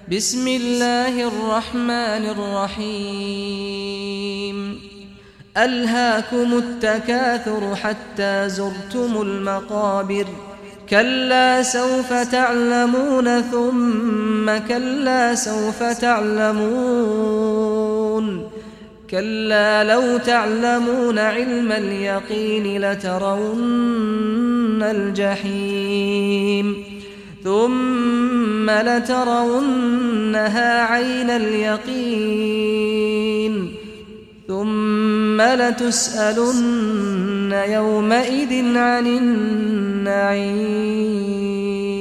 بسم الله الرحمن الرحيم ألهاكم التكاثر حتى زرتم المقابر كلا سوف تعلمون ثم كلا سوف تعلمون كلا لو تعلمون علم اليقين لترون الجحيم ثم لترونها عين اليقين ثم لتسألن يومئذ عن النعيم.